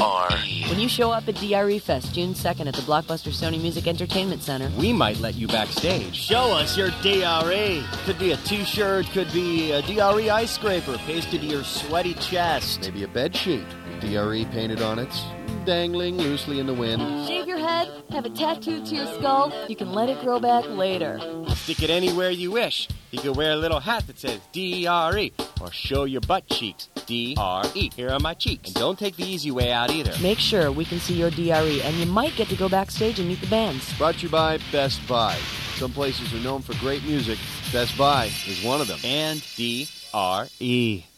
When you show up at DRE Fest June 2nd at the Blockbuster Sony Music Entertainment Center, we might let you backstage. Show us your DRE. Could be a t-shirt, could be a DRE ice scraper pasted to your sweaty chest. Maybe a bed sheet with DRE painted on it, dangling loosely in the wind. shave your head, have it tattooed to your skull. You can let it grow back later. Stick it anywhere you wish. You can wear a little hat that says DRE, or show your butt cheeks. DRE, here are my cheeks. And don't take the easy way out either. Make sure we can see your DRE, and you might get to go backstage and meet the bands. Brought to you by Best Buy. Some places are known for great music. Best Buy is one of them. And DRE.